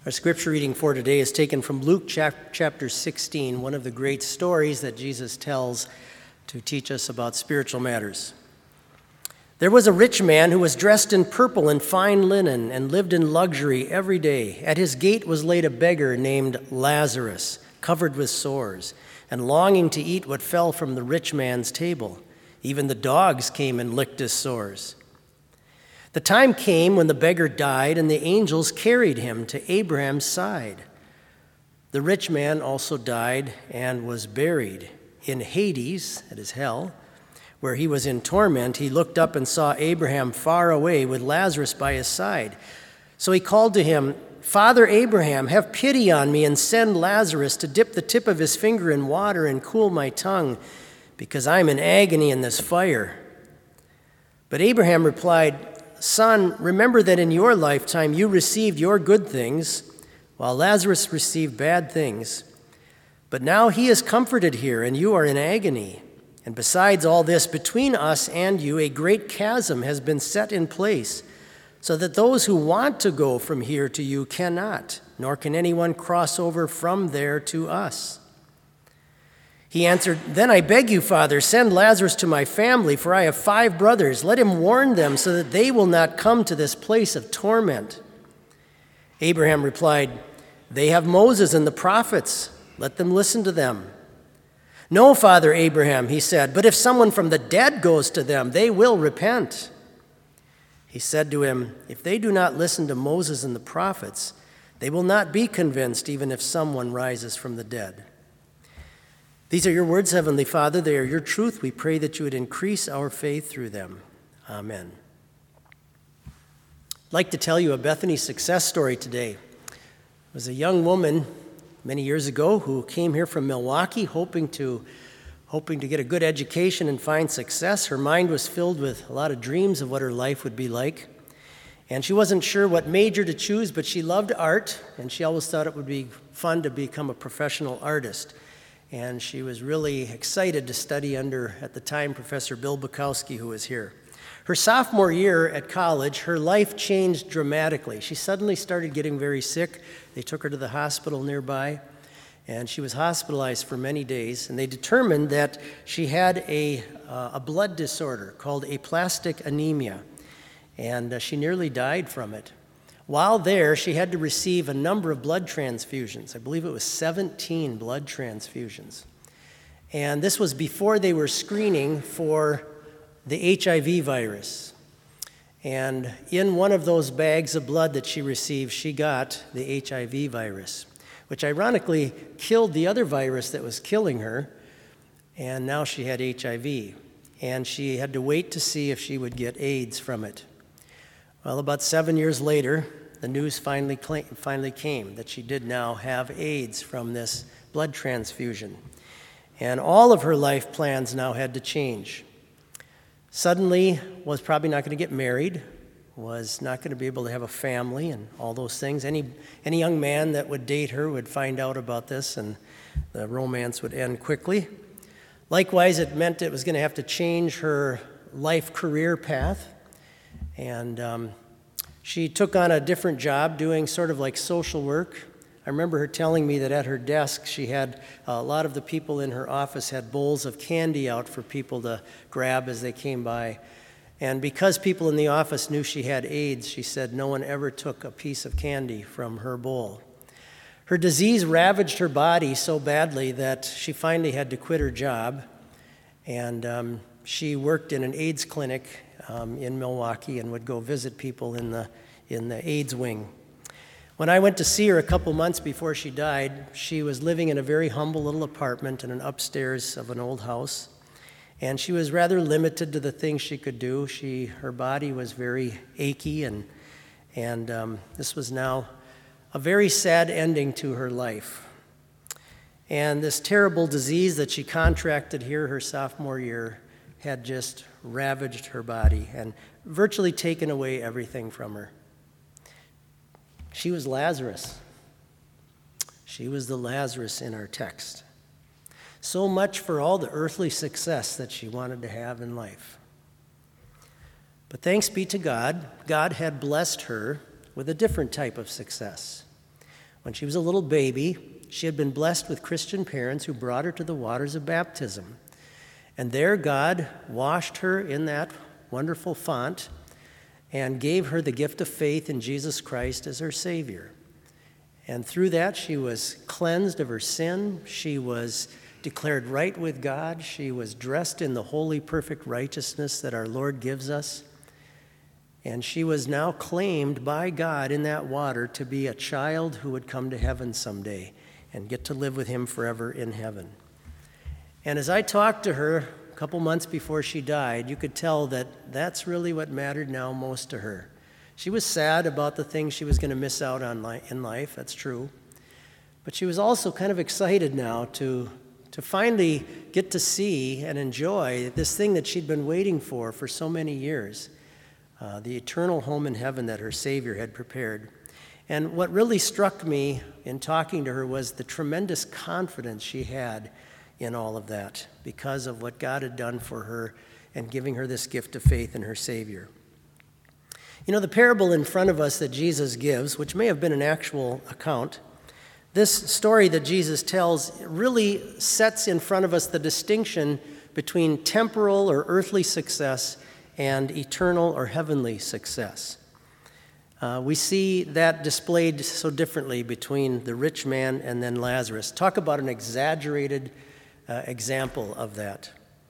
Our scripture reading for today is taken from Luke chapter 16, one of the great stories that Jesus tells to teach us about spiritual matters. There was a rich man who was dressed in purple and fine linen and lived in luxury every day. At his gate was laid a beggar named Lazarus, covered with sores, and longing to eat what fell from the rich man's table. Even the dogs came and licked his sores. The time came when the beggar died, and the angels carried him to Abraham's side. The rich man also died and was buried. In Hades, that is hell, where he was in torment, he looked up and saw Abraham far away with Lazarus by his side. So he called to him, "Father Abraham, have pity on me and send Lazarus to dip the tip of his finger in water and cool my tongue, because I'm in agony in this fire." But Abraham replied, "Son, remember that in your lifetime you received your good things, while Lazarus received bad things. But now he is comforted here, and you are in agony. And besides all this, between us and you a great chasm has been set in place, so that those who want to go from here to you cannot, nor can anyone cross over from there to us." He answered, "Then I beg you, Father, send Lazarus to my family, for I have 5 brothers. Let him warn them so that they will not come to this place of torment." Abraham replied, "They have Moses and the prophets. Let them listen to them." "No, Father Abraham," he said, "but if someone from the dead goes to them, they will repent." He said to him, "If they do not listen to Moses and the prophets, they will not be convinced even if someone rises from the dead." These are your words, Heavenly Father. They are your truth. We pray that you would increase our faith through them. Amen. I'd like to tell you a Bethany success story today. It was a young woman many years ago who came here from Milwaukee hoping to get a good education and find success. Her mind was filled with a lot of dreams of what her life would be like. And she wasn't sure what major to choose, but she loved art, and she always thought it would be fun to become a professional artist. And she was really excited to study under, at the time, Professor Bill Bukowski, who was here. Her sophomore year at college, her life changed dramatically. She suddenly started getting very sick. They took her to the hospital nearby, and she was hospitalized for many days. And they determined that she had a blood disorder called aplastic anemia, and she nearly died from it. While there, she had to receive a number of blood transfusions. I believe it was 17 blood transfusions. And this was before they were screening for the HIV virus. And in one of those bags of blood that she received, she got the HIV virus, which ironically killed the other virus that was killing her, and now she had HIV. And she had to wait to see if she would get AIDS from it. Well, about 7 years later, the news finally came that she did now have AIDS from this blood transfusion. And all of her life plans now had to change. Suddenly, was probably not going to get married, was not going to be able to have a family and all those things. Any young man that would date her would find out about this, and the romance would end quickly. Likewise, it meant it was going to have to change her life career path. And she took on a different job doing sort of like social work. I remember her telling me that at her desk she had a lot of the people in her office had bowls of candy out for people to grab as they came by. And because people in the office knew she had AIDS, she said no one ever took a piece of candy from her bowl. Her disease ravaged her body so badly that she finally had to quit her job. And she worked in an AIDS clinic in Milwaukee and would go visit people in the AIDS wing. When I went to see her a couple months before she died, she was living in a very humble little apartment in an upstairs of an old house, and she was rather limited to the things she could do. Her body was very achy, and this was now a very sad ending to her life. And this terrible disease that she contracted here her sophomore year had just ravaged her body and virtually taken away everything from her. She was Lazarus. She was the Lazarus in our text. So much for all the earthly success that she wanted to have in life. But thanks be to God, God had blessed her with a different type of success. When she was a little baby, she had been blessed with Christian parents who brought her to the waters of baptism. And there God washed her in that wonderful font and gave her the gift of faith in Jesus Christ as her Savior. And through that, she was cleansed of her sin. She was declared right with God. She was dressed in the holy, perfect righteousness that our Lord gives us. And she was now claimed by God in that water to be a child who would come to heaven someday and get to live with him forever in heaven. And as I talked to her a couple months before she died, you could tell that that's really what mattered now most to her. She was sad about the things she was going to miss out on in life, that's true. But she was also kind of excited now to finally get to see and enjoy this thing that she'd been waiting for so many years, the eternal home in heaven that her Savior had prepared. And what really struck me in talking to her was the tremendous confidence she had in all of that because of what God had done for her and giving her this gift of faith in her Savior. You know, the parable in front of us that Jesus gives, which may have been an actual account, this story that Jesus tells really sets in front of us the distinction between temporal or earthly success and eternal or heavenly success. We see that displayed so differently between the rich man and then Lazarus. Talk about an exaggerated example of that.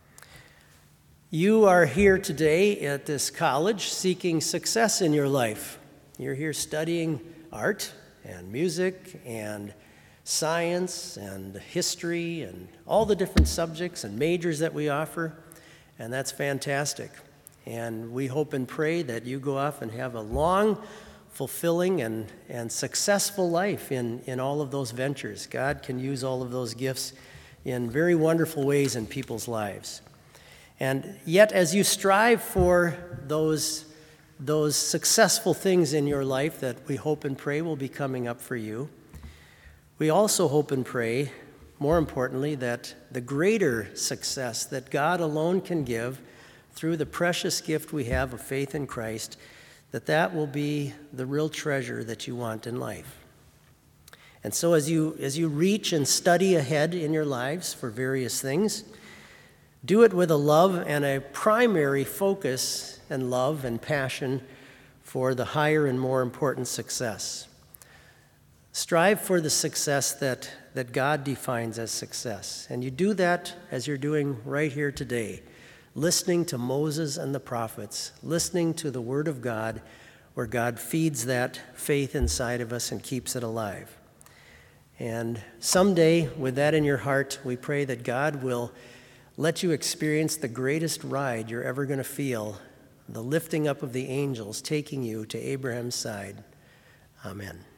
You are here today at this college seeking success in your life. You're here studying art and music and science and history and all the different subjects and majors that we offer, and that's fantastic. And we hope and pray that you go off and have a long, fulfilling, and successful life in all of those ventures. God can use all of those gifts in very wonderful ways in people's lives. And yet, as you strive for those successful things in your life that we hope and pray will be coming up for you, we also hope and pray, more importantly, that the greater success that God alone can give through the precious gift we have of faith in Christ, that will be the real treasure that you want in life. And so as you reach and study ahead in your lives for various things, do it with a love and a primary focus and love and passion for the higher and more important success. Strive for the success that God defines as success. And you do that as you're doing right here today, listening to Moses and the prophets, listening to the Word of God, where God feeds that faith inside of us and keeps it alive. And someday, with that in your heart, we pray that God will let you experience the greatest ride you're ever going to feel, the lifting up of the angels taking you to Abraham's side. Amen.